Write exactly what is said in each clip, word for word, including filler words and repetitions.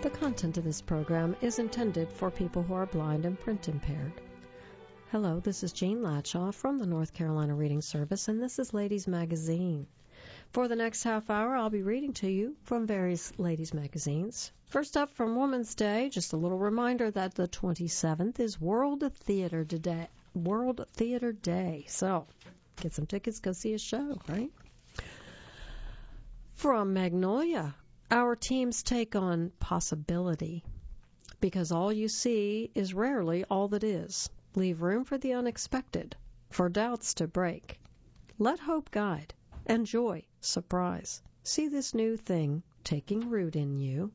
The content of this program is intended for people who are blind and print impaired. Hello, this is Jean Latshaw from the North Carolina Reading Service, and this is Ladies Magazine. For the next half hour, I'll be reading to you from various ladies' magazines. First up, from Women's Day, just a little reminder that the twenty-seventh is World Theater Day. World Theater Day. So, get some tickets, go see a show, right? From Magnolia, our teams take on possibility, because all you see is rarely all that is. Leave room for the unexpected, for doubts to break. Let hope guide, and joy surprise. See this new thing taking root in you.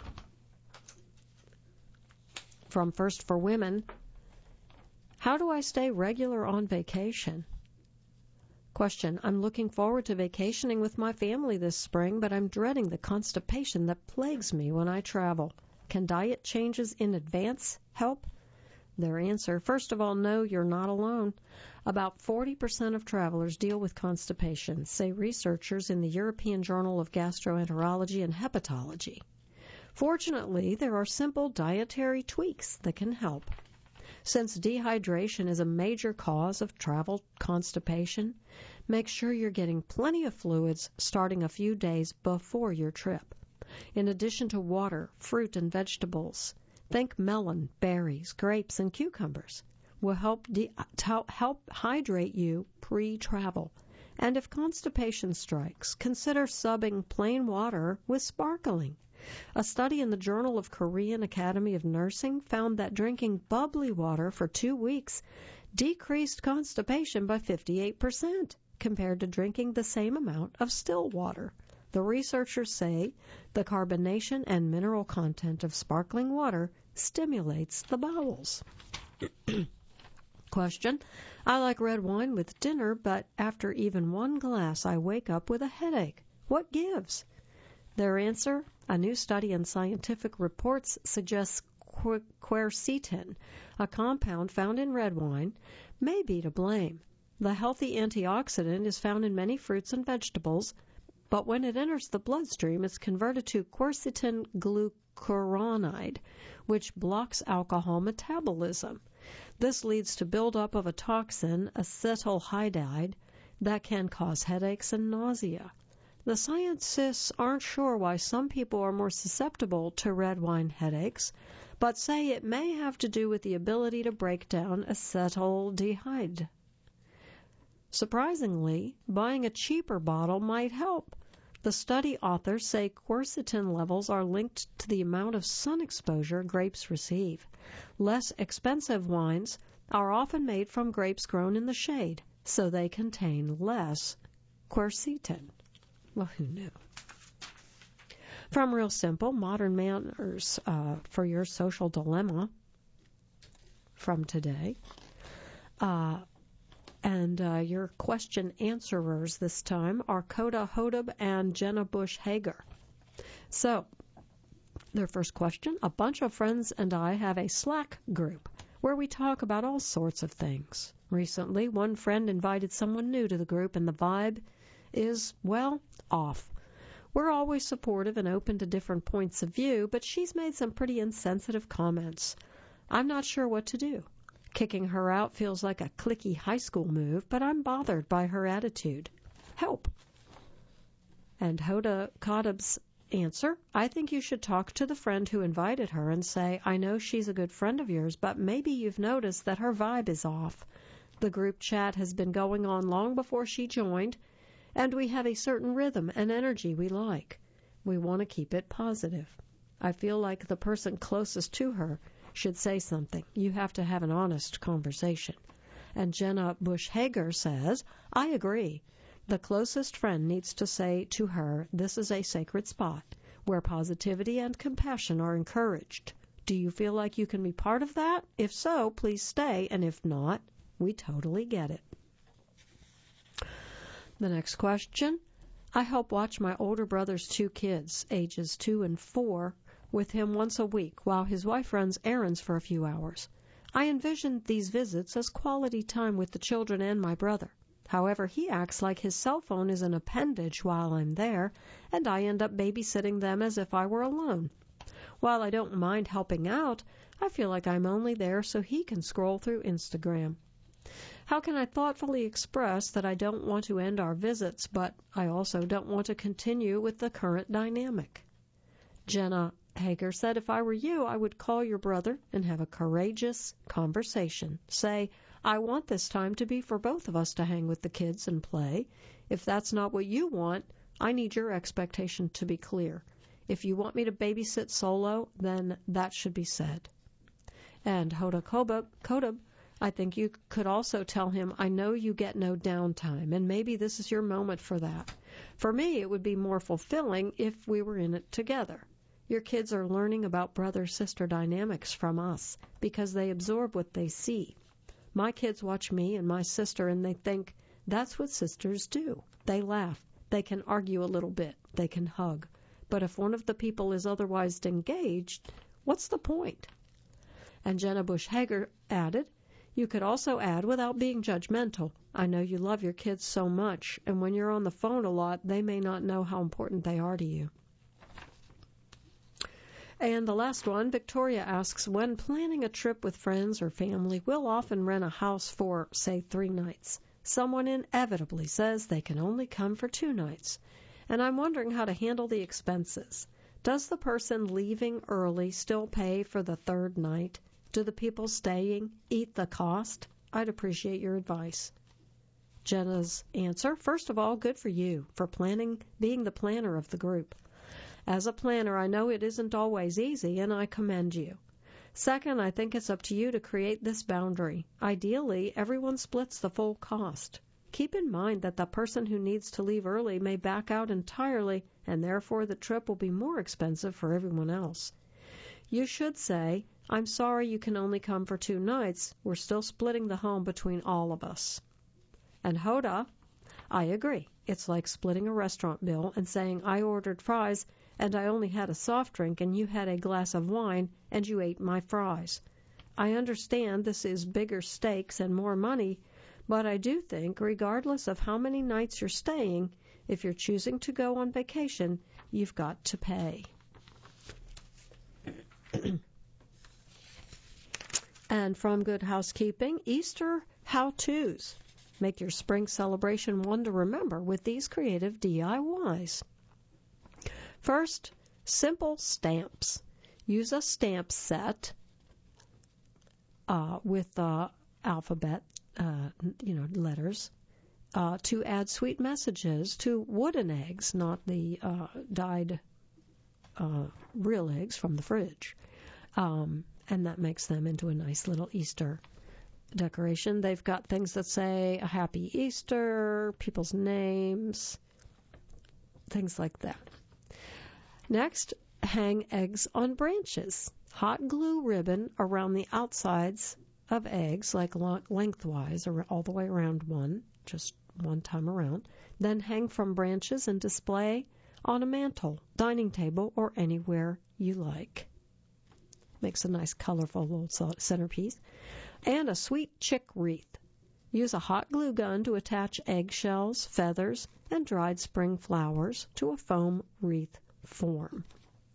From First for Women, how do I stay regular on vacation? Question, I'm looking forward to vacationing with my family this spring, but I'm dreading the constipation that plagues me when I travel. Can diet changes in advance help? Their answer, first of all, no, you're not alone. About forty percent of travelers deal with constipation, say researchers in the European Journal of Gastroenterology and Hepatology. Fortunately, there are simple dietary tweaks that can help. Since dehydration is a major cause of travel constipation, make sure you're getting plenty of fluids starting a few days before your trip. In addition to water, fruit, and vegetables, think melon, berries, grapes, and cucumbers will help de- to help hydrate you pre-travel. And if constipation strikes, consider subbing plain water with sparkling. A study in the Journal of Korean Academy of Nursing found that drinking bubbly water for two weeks decreased constipation by fifty-eight percent compared to drinking the same amount of still water. The researchers say the carbonation and mineral content of sparkling water stimulates the bowels. Question, I like red wine with dinner, but after even one glass I wake up with a headache. What gives? Their answer, a new study in Scientific Reports suggests quercetin, a compound found in red wine, may be to blame. The healthy antioxidant is found in many fruits and vegetables, but when it enters the bloodstream, it's converted to quercetin glucuronide, which blocks alcohol metabolism. This leads to buildup of a toxin, acetaldehyde, that can cause headaches and nausea. The scientists aren't sure why some people are more susceptible to red wine headaches, but say it may have to do with the ability to break down acetaldehyde. Surprisingly, buying a cheaper bottle might help. The study authors say quercetin levels are linked to the amount of sun exposure grapes receive. Less expensive wines are often made from grapes grown in the shade, so they contain less quercetin. Well, who knew? From Real Simple, Modern Manners uh, for Your Social Dilemma from today. Uh, and uh, your question answerers this time are Coda Hodeb and Jenna Bush Hager. So, their first question, a bunch of friends and I have a Slack group where we talk about all sorts of things. Recently, one friend invited someone new to the group, and the vibe is, well, off. We're always supportive and open to different points of view, but she's made some pretty insensitive comments. I'm not sure what to do. Kicking her out feels like a cliquey high school move, but I'm bothered by her attitude. Help. And Hoda Kodab's answer, I think you should talk to the friend who invited her and say, I know she's a good friend of yours, but maybe you've noticed that her vibe is off. The group chat has been going on long before she joined, and we have a certain rhythm and energy we like. We want to keep it positive. I feel like the person closest to her should say something. You have to have an honest conversation. And Jenna Bush Hager says, I agree. The closest friend needs to say to her, this is a sacred spot where positivity and compassion are encouraged. Do you feel like you can be part of that? If so, please stay, and if not, we totally get it. The next question. I help watch my older brother's two kids, ages two and four, with him once a week while his wife runs errands for a few hours. I envisioned these visits as quality time with the children and my brother. However, he acts like his cell phone is an appendage while I'm there, and I end up babysitting them as if I were alone. While I don't mind helping out, I feel like I'm only there so he can scroll through Instagram. How can I thoughtfully express that I don't want to end our visits, but I also don't want to continue with the current dynamic? Jenna Hager said, if I were you, I would call your brother and have a courageous conversation. Say, I want this time to be for both of us to hang with the kids and play. If that's not what you want, I need your expectation to be clear. If you want me to babysit solo, then that should be said. And Hoda Kodab, I think you could also tell him, I know you get no downtime, and maybe this is your moment for that. For me, it would be more fulfilling if we were in it together. Your kids are learning about brother-sister dynamics from us because they absorb what they see. My kids watch me and my sister, and they think, that's what sisters do. They laugh. They can argue a little bit. They can hug. But if one of the people is otherwise engaged, what's the point? And Jenna Bush Hager added, you could also add, without being judgmental, I know you love your kids so much, and when you're on the phone a lot, they may not know how important they are to you. And the last one, Victoria asks, when planning a trip with friends or family, we'll often rent a house for, say, three nights. Someone inevitably says they can only come for two nights, and I'm wondering how to handle the expenses. Does the person leaving early still pay for the third night? Do the people staying eat the cost? I'd appreciate your advice. Jenna's answer, first of all, good for you for planning, being the planner of the group. As a planner, I know it isn't always easy, and I commend you. Second, I think it's up to you to create this boundary. Ideally, everyone splits the full cost. Keep in mind that the person who needs to leave early may back out entirely, and therefore the trip will be more expensive for everyone else. You should say, I'm sorry you can only come for two nights. We're still splitting the home between all of us. And Hoda, I agree. It's like splitting a restaurant bill and saying I ordered fries and I only had a soft drink and you had a glass of wine and you ate my fries. I understand this is bigger stakes and more money, but I do think, regardless of how many nights you're staying, if you're choosing to go on vacation, you've got to pay. And from Good Housekeeping, Easter how-tos. Make your spring celebration one to remember with these creative D I Ys. First, simple stamps. Use a stamp set uh, with uh, alphabet, uh, you know, letters, uh, to add sweet messages to wooden eggs, not the uh, dyed uh, real eggs from the fridge. Um, and that makes them into a nice little Easter decoration. They've got things that say a happy Easter, people's names, things like that. Next, hang eggs on branches. Hot glue ribbon around the outsides of eggs, like lengthwise, or all the way around one, just one time around. Then hang from branches and display on a mantle, dining table, or anywhere you like. Makes a nice, colorful little centerpiece. And a sweet chick wreath. Use a hot glue gun to attach eggshells, feathers, and dried spring flowers to a foam wreath form.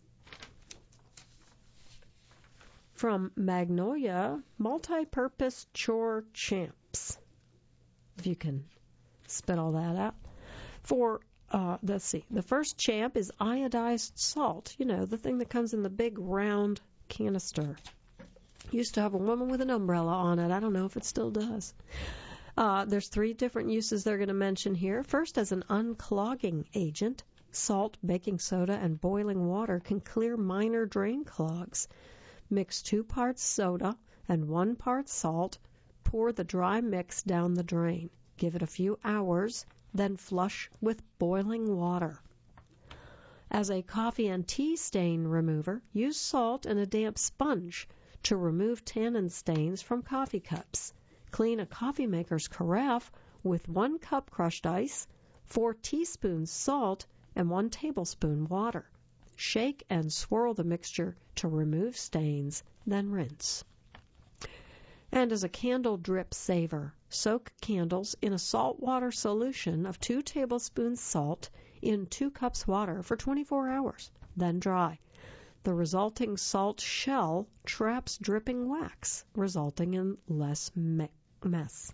From Magnolia, multi-purpose chore champs. If you can spit all that out. For, uh, let's see, the first champ is iodized salt. You know, the thing that comes in the big round canister. Used to have a woman with an umbrella on it. I don't know if it still does. Uh, there's three different uses they're going to mention here. First, as an unclogging agent, salt, baking soda, and boiling water can clear minor drain clogs. Mix two parts soda and one part salt. Pour the dry mix down the drain. Give it a few hours, then flush with boiling water. As a coffee and tea stain remover, use salt and a damp sponge to remove tannin stains from coffee cups. Clean a coffee maker's carafe with one cup crushed ice, four teaspoons salt, and one tablespoon water. Shake and swirl the mixture to remove stains, then rinse. And as a candle drip saver, soak candles in a saltwater solution of two tablespoons salt in two cups water for twenty-four hours, then dry. The resulting salt shell traps dripping wax, resulting in less me- mess.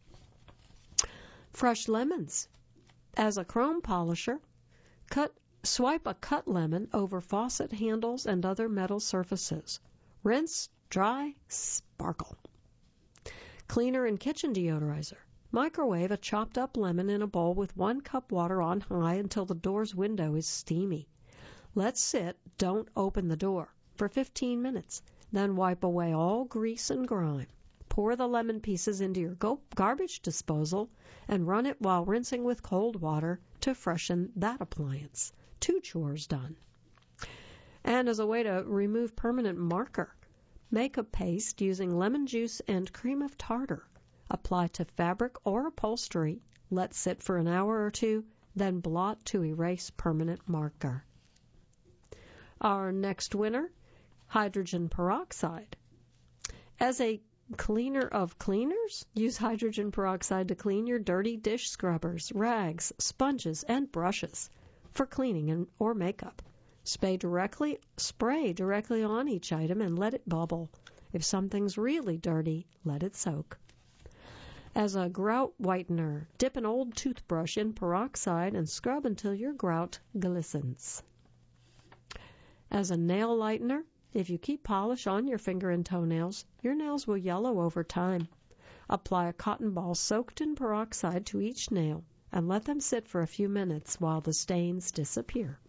Fresh lemons. As a chrome polisher, cut, swipe a cut lemon over faucet handles and other metal surfaces. Rinse, dry, sparkle. Cleaner and kitchen deodorizer. Microwave a chopped up lemon in a bowl with one cup water on high until the door's window is steamy. Let sit, don't open the door, for fifteen minutes. Then wipe away all grease and grime. Pour the lemon pieces into your go- garbage disposal and run it while rinsing with cold water to freshen that appliance. Two chores done. And as a way to remove permanent marker, make a paste using lemon juice and cream of tartar. Apply to fabric or upholstery. Let sit for an hour or two, then blot to erase permanent marker. Our next winner, hydrogen peroxide. As a cleaner of cleaners, use hydrogen peroxide to clean your dirty dish scrubbers, rags, sponges, and brushes for cleaning and, or makeup. Spray directly, spray directly on each item and let it bubble. If something's really dirty, let it soak. As a grout whitener, dip an old toothbrush in peroxide and scrub until your grout glistens. As a nail lightener, if you keep polish on your finger and toenails, your nails will yellow over time. Apply a cotton ball soaked in peroxide to each nail and let them sit for a few minutes while the stains disappear.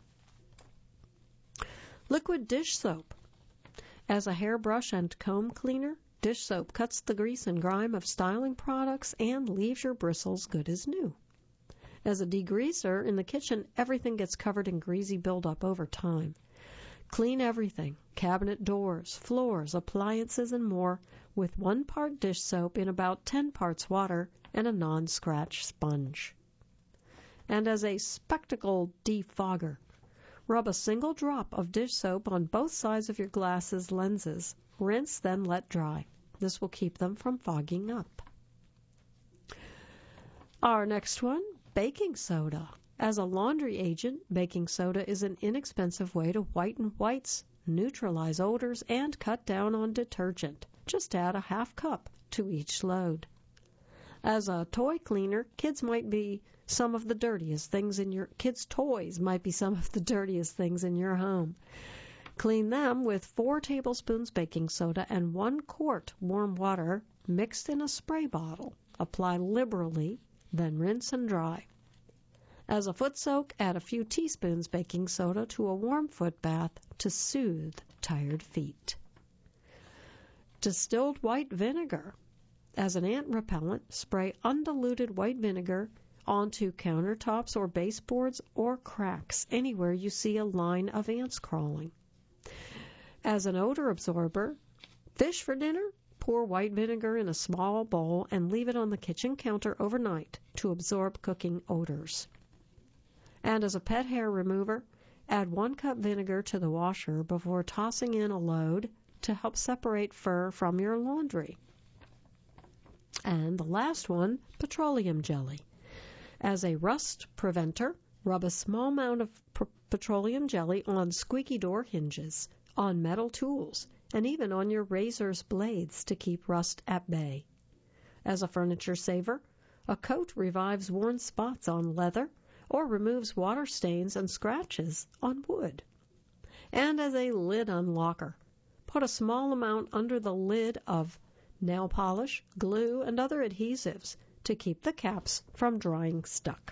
Liquid dish soap. As a hairbrush and comb cleaner, dish soap cuts the grease and grime of styling products and leaves your bristles good as new. As a degreaser, in the kitchen, everything gets covered in greasy buildup over time. Clean everything, cabinet doors, floors, appliances, and more, with one part dish soap in about ten parts water and a non-scratch sponge. And as a spectacle defogger, rub a single drop of dish soap on both sides of your glasses lenses. Rinse, then let dry. This will keep them from fogging up. Our next one, baking soda. As a laundry agent, baking soda is an inexpensive way to whiten whites, neutralize odors, and cut down on detergent. Just add a half cup to each load. As a toy cleaner, kids might be some of the dirtiest things in your kids' toys might be some of the dirtiest things in your home. Clean them with four tablespoons baking soda and one quart warm water mixed in a spray bottle. Apply liberally, then rinse and dry. As a foot soak, add a few teaspoons baking soda to a warm foot bath to soothe tired feet. Distilled white vinegar. As an ant repellent, spray undiluted white vinegar onto countertops or baseboards or cracks anywhere you see a line of ants crawling. As an odor absorber, fish for dinner? Pour white vinegar in a small bowl and leave it on the kitchen counter overnight to absorb cooking odors. And as a pet hair remover, add one cup vinegar to the washer before tossing in a load to help separate fur from your laundry. And the last one, petroleum jelly. As a rust preventer, rub a small amount of pr- petroleum jelly on squeaky door hinges, on metal tools, and even on your razor's blades to keep rust at bay. As a furniture saver, a coat revives worn spots on leather or removes water stains and scratches on wood. And as a lid unlocker, put a small amount under the lid of nail polish, glue, and other adhesives to keep the caps from drying stuck.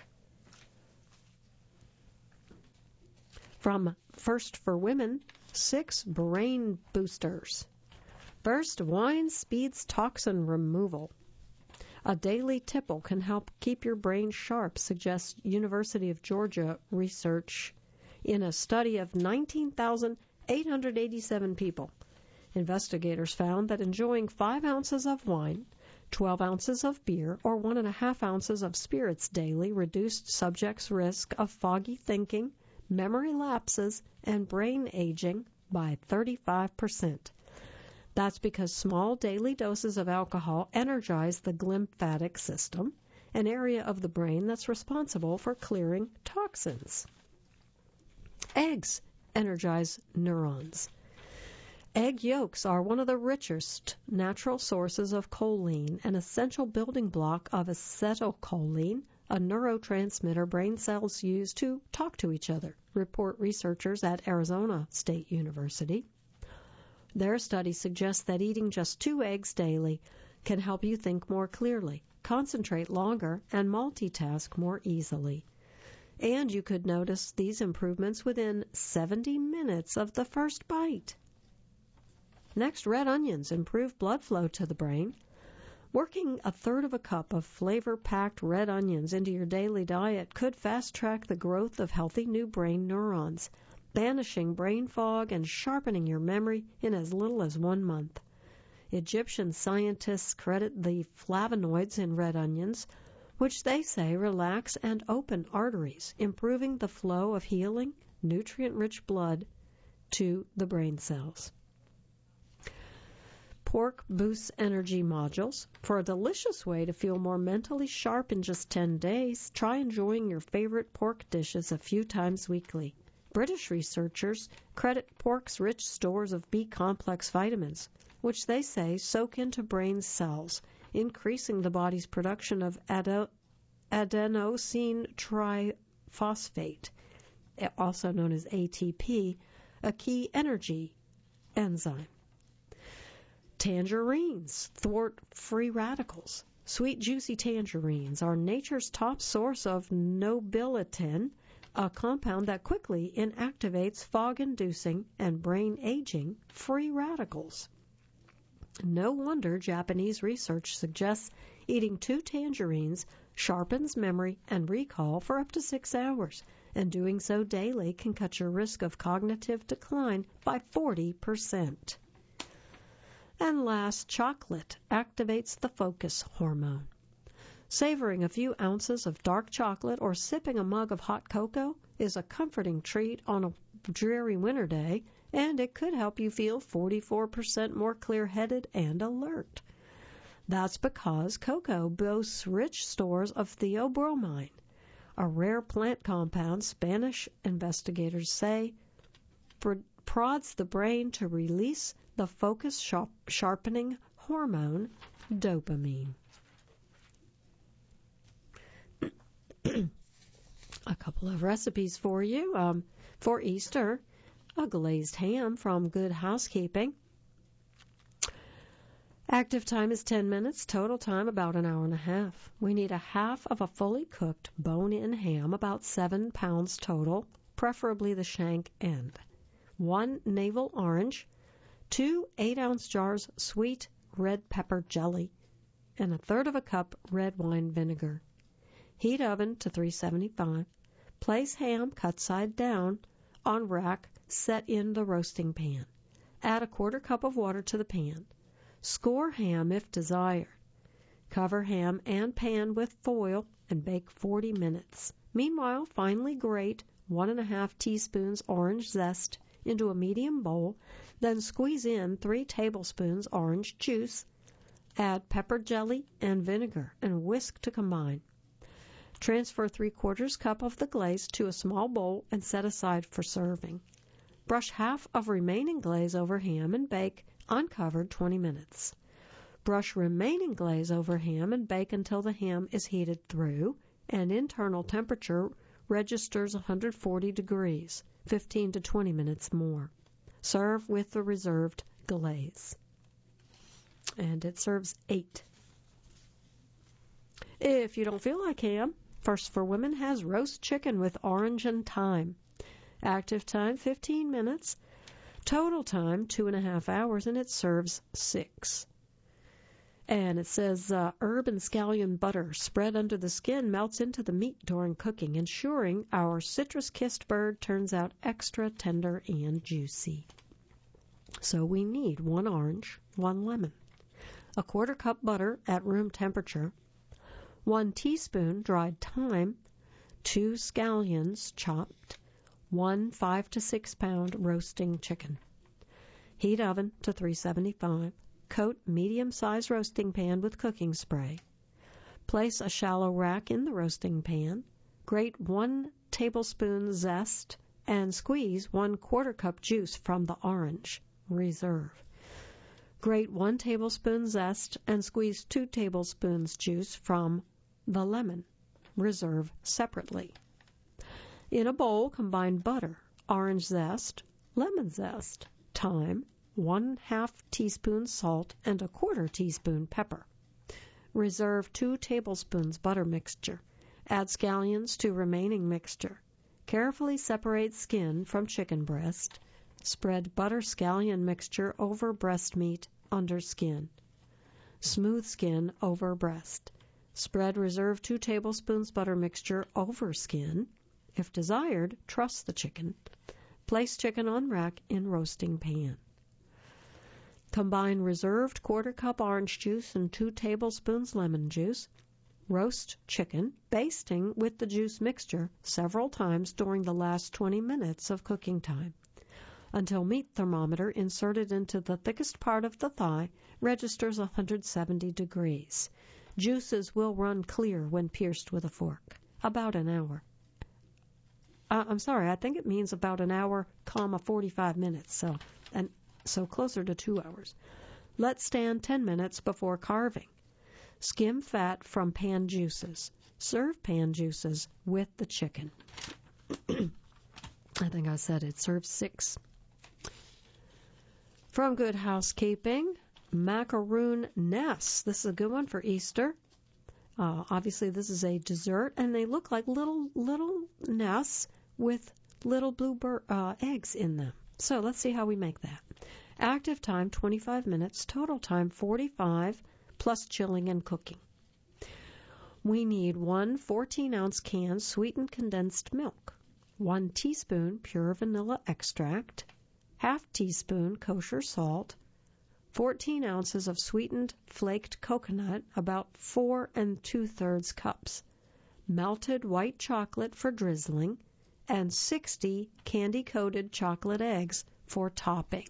From First for Women, six brain boosters. First, wine speeds toxin removal. A daily tipple can help keep your brain sharp, suggests University of Georgia research in a study of nineteen thousand eight hundred eighty-seven people. Investigators found that enjoying five ounces of wine, twelve ounces of beer, or one and a half ounces of spirits daily reduced subjects' risk of foggy thinking, memory lapses, and brain aging by thirty-five percent. That's because small daily doses of alcohol energize the glymphatic system, an area of the brain that's responsible for clearing toxins. Eggs energize neurons. Egg yolks are one of the richest natural sources of choline, an essential building block of acetylcholine, a neurotransmitter brain cells use to talk to each other, report researchers at Arizona State University. Their study suggests that eating just two eggs daily can help you think more clearly, concentrate longer, and multitask more easily. And you could notice these improvements within seventy minutes of the first bite. Next, red onions improve blood flow to the brain. Working a third of a cup of flavor-packed red onions into your daily diet could fast-track the growth of healthy new brain neurons, banishing brain fog and sharpening your memory in as little as one month. Egyptian scientists credit the flavonoids in red onions, which they say relax and open arteries, improving the flow of healing, nutrient-rich blood to the brain cells. Pork boosts energy modules. For a delicious way to feel more mentally sharp in just ten days, try enjoying your favorite pork dishes a few times weekly. British researchers credit pork's rich stores of B-complex vitamins, which they say soak into brain cells, increasing the body's production of ado- adenosine triphosphate, also known as A T P, a key energy enzyme. Tangerines thwart free radicals. Sweet, juicy tangerines are nature's top source of nobiletin, a compound that quickly inactivates fog-inducing and brain-aging free radicals. No wonder Japanese research suggests eating two tangerines sharpens memory and recall for up to six hours, and doing so daily can cut your risk of cognitive decline by forty percent. And last, chocolate activates the focus hormone. Savoring a few ounces of dark chocolate or sipping a mug of hot cocoa is a comforting treat on a dreary winter day, and it could help you feel forty-four percent more clear-headed and alert. That's because cocoa boasts rich stores of theobromine, a rare plant compound Spanish investigators say prods the brain to release the focus sharp- sharpening hormone dopamine. A couple of recipes for you. Um, for Easter, a glazed ham from Good Housekeeping. Active time is ten minutes, total time about an hour and a half. We need a half of a fully cooked bone-in ham, about seven pounds total, preferably the shank end. One navel orange, two eight-ounce jars sweet red pepper jelly, and a third of a cup red wine vinegar. Heat oven to three seventy-five. Place ham cut side down on rack set in the roasting pan. Add a quarter cup of water to the pan. Score ham if desired. Cover ham and pan with foil and bake forty minutes. Meanwhile, finely grate one and a half teaspoons orange zest into a medium bowl, then squeeze in three tablespoons orange juice. Add pepper jelly and vinegar and whisk to combine. Transfer three-quarters cup of the glaze to a small bowl and set aside for serving. Brush half of remaining glaze over ham and bake uncovered twenty minutes. Brush remaining glaze over ham and bake until the ham is heated through and internal temperature registers one hundred forty degrees, fifteen to twenty minutes more. Serve with the reserved glaze. And it serves eight. If you don't feel like ham, First for Women has roast chicken with orange and thyme. Active time, fifteen minutes. Total time, two and a half hours, and it serves six. And it says uh, herb and scallion butter spread under the skin melts into the meat during cooking, ensuring our citrus-kissed bird turns out extra tender and juicy. So we need one orange, one lemon, a quarter cup butter at room temperature, one teaspoon dried thyme, two scallions chopped, one five to six pound roasting chicken. Heat oven to three seventy-five. Coat medium-sized roasting pan with cooking spray. Place a shallow rack in the roasting pan. Grate one tablespoon zest and squeeze one quarter cup juice from the orange. Reserve. Grate one tablespoon zest and squeeze two tablespoons juice from the lemon. Reserve separately. In a bowl, combine butter, orange zest, lemon zest, thyme, one half teaspoon salt, and a quarter teaspoon pepper. Reserve two tablespoons butter mixture. Add scallions to remaining mixture. Carefully separate skin from chicken breast. Spread butter scallion mixture over breast meat under skin. Smooth skin over breast. Spread reserve two tablespoons butter mixture over skin. If desired, truss the chicken. Place chicken on rack in roasting pan. Combine reserved quarter cup orange juice and two tablespoons lemon juice. Roast chicken, basting with the juice mixture several times during the last twenty minutes of cooking time, until meat thermometer inserted into the thickest part of the thigh registers one hundred seventy degrees. Juices will run clear when pierced with a fork. About an hour. Uh, I'm sorry, I think it means about an hour, comma, forty-five minutes, so and so closer to two hours. Let stand ten minutes before carving. Skim fat from pan juices. Serve pan juices with the chicken. I think I said it. Serve six. From Good Housekeeping, macaroon nests. This is a good one for Easter. Uh, obviously, this is a dessert, and they look like little little nests with little blue bur- uh, eggs in them. So let's see how we make that. Active time, twenty-five minutes. Total time, forty-five, plus chilling and cooking. We need one fourteen-ounce can sweetened condensed milk, one teaspoon pure vanilla extract, half teaspoon kosher salt, fourteen ounces of sweetened flaked coconut, about four and two-thirds cups, melted white chocolate for drizzling, and sixty candy-coated chocolate eggs for topping.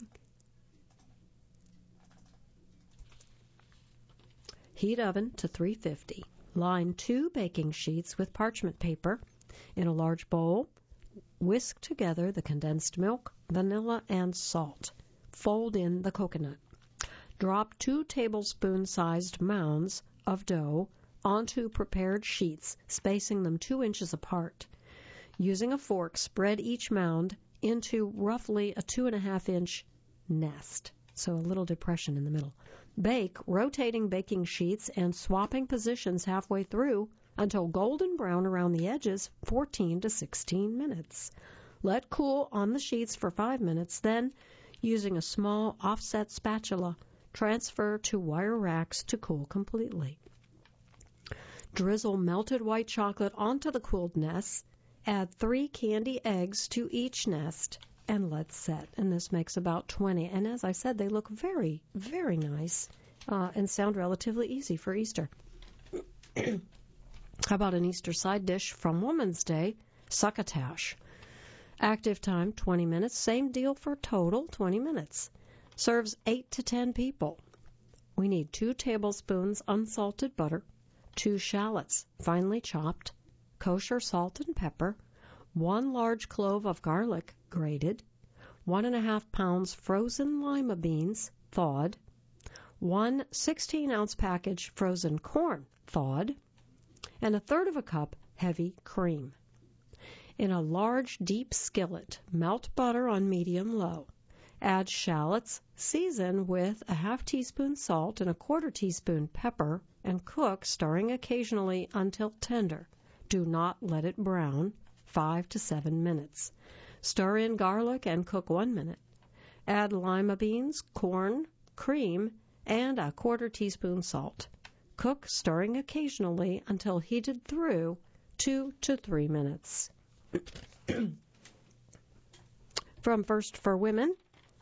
Heat oven to three fifty. Line two baking sheets with parchment paper. In a large bowl, whisk together the condensed milk, vanilla, and salt. Fold in the coconut. Drop two tablespoon-sized mounds of dough onto prepared sheets, spacing them two inches apart. Using a fork, spread each mound into roughly a two and a half inch nest, so a little depression in the middle. Bake, rotating baking sheets and swapping positions halfway through until golden brown around the edges, fourteen to sixteen minutes. Let cool on the sheets for five minutes, then, using a small offset spatula, transfer to wire racks to cool completely. Drizzle melted white chocolate onto the cooled nests, add three candy eggs to each nest, and let set. And this makes about twenty. And as I said, they look very, very nice uh, and sound relatively easy for Easter. How about an Easter side dish from Woman's Day, succotash? Active time, twenty minutes. Same deal for total, twenty minutes. Serves eight to ten people. We need two tablespoons unsalted butter, two shallots, finely chopped, kosher salt and pepper, one large clove of garlic, grated, one and a half pounds frozen lima beans, thawed, one sixteen-ounce package frozen corn, thawed, and a third of a cup heavy cream. In a large, deep skillet, melt butter on medium-low. Add shallots, season with a half teaspoon salt and a quarter teaspoon pepper, and cook, stirring occasionally until tender. Do not let it brown, five to seven minutes. Stir in garlic and cook one minute. Add lima beans, corn, cream, and a quarter teaspoon salt. Cook, stirring occasionally until heated through two to three minutes. From First for Women,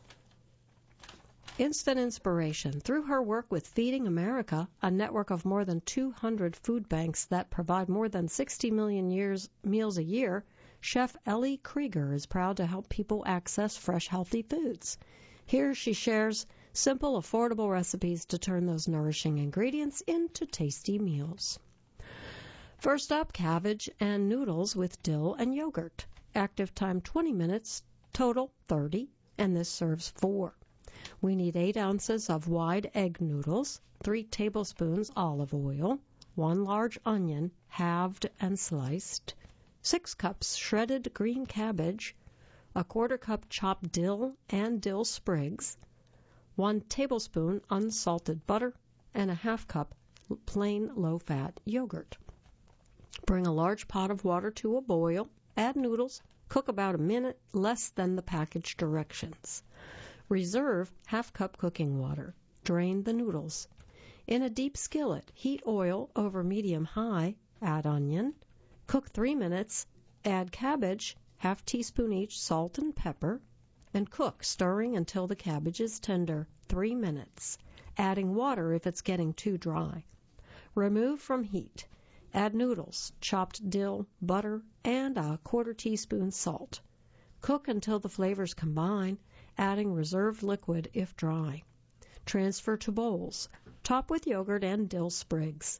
instant inspiration. Through her work with Feeding America, a network of more than two hundred food banks that provide more than sixty million years, meals a year, Chef Ellie Krieger is proud to help people access fresh, healthy foods. Here she shares simple, affordable recipes to turn those nourishing ingredients into tasty meals. First up, cabbage and noodles with dill and yogurt. Active time twenty minutes, total thirty, and this serves four. We need eight ounces of wide egg noodles, three tablespoons olive oil, one large onion, halved and sliced, six cups shredded green cabbage, a quarter cup chopped dill and dill sprigs, one tablespoon unsalted butter, and a half cup plain low-fat yogurt. Bring a large pot of water to a boil, add noodles, cook about a minute, less than the package directions. Reserve half cup cooking water. Drain the noodles. In a deep skillet, heat oil over medium-high, add onion, cook three minutes, add cabbage, half teaspoon each salt and pepper, and cook, stirring until the cabbage is tender, three minutes, adding water if it's getting too dry. Remove from heat. Add noodles, chopped dill, butter, and a quarter teaspoon salt. Cook until the flavors combine, adding reserved liquid if dry. Transfer to bowls. Top with yogurt and dill sprigs.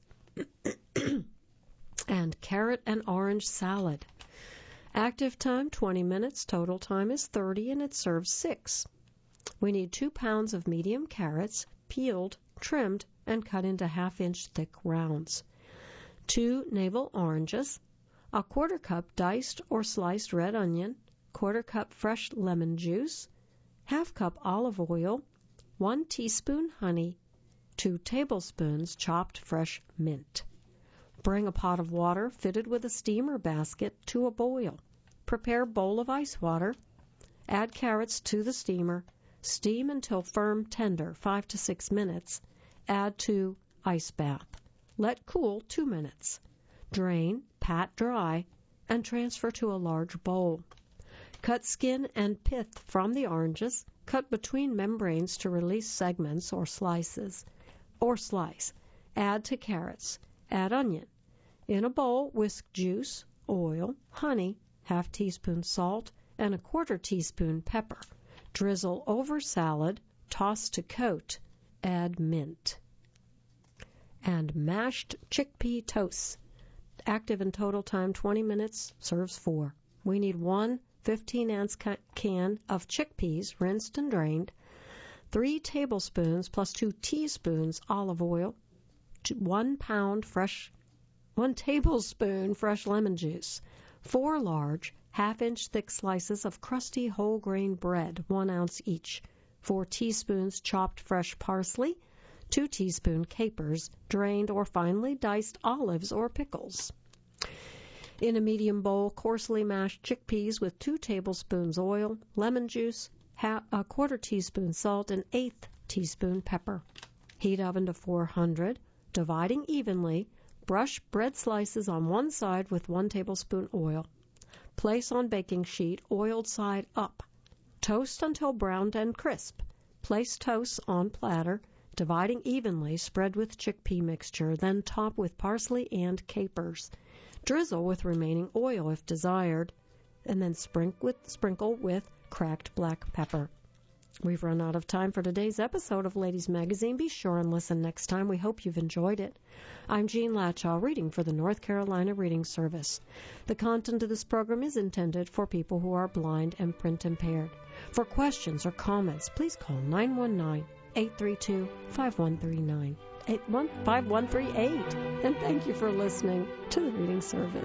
And carrot and orange salad. Active time twenty minutes, total time is thirty, and it serves six. We need two pounds of medium carrots, peeled, trimmed, and cut into half-inch thick rounds. Two navel oranges, a quarter cup diced or sliced red onion, quarter cup fresh lemon juice, half cup olive oil, one teaspoon honey, two tablespoons chopped fresh mint. Bring a pot of water fitted with a steamer basket to a boil. Prepare bowl of ice water. Add carrots to the steamer. Steam until firm tender, five to six minutes. Add to ice bath. Let cool two minutes. Drain, pat dry, and transfer to a large bowl. Cut skin and pith from the oranges. Cut between membranes to release segments or slices. Or slice. Add to carrots. Add onion. In a bowl, whisk juice, oil, honey, half teaspoon salt, and a quarter teaspoon pepper. Drizzle over salad. Toss to coat. Add mint. And mashed chickpea toast. Active and total time twenty minutes, serves four. We need one fifteen-ounce can of chickpeas, rinsed and drained, three tablespoons plus two teaspoons olive oil, one pound fresh, one tablespoon fresh lemon juice, four large half-inch thick slices of crusty whole grain bread, one ounce each, four teaspoons chopped fresh parsley, two teaspoon capers, drained or finely diced olives or pickles. In a medium bowl, coarsely mashed chickpeas with two tablespoons oil, lemon juice, half, a quarter teaspoon salt, and eighth teaspoon pepper. Heat oven to four hundred, dividing evenly. Brush bread slices on one side with one tablespoon oil. Place on baking sheet, oiled side up. Toast until browned and crisp. Place toast on platter, dividing evenly, spread with chickpea mixture, then top with parsley and capers. Drizzle with remaining oil if desired, and then sprinkle with, sprinkle with cracked black pepper. We've run out of time for today's episode of Ladies Magazine. Be sure and listen next time. We hope you've enjoyed it. I'm Jean Latchaw, reading for the North Carolina Reading Service. The content of this program is intended for people who are blind and print impaired. For questions or comments, please call nine one nine, eight three two, five one three nine, five one three eight. And thank you for listening to the Reading Service.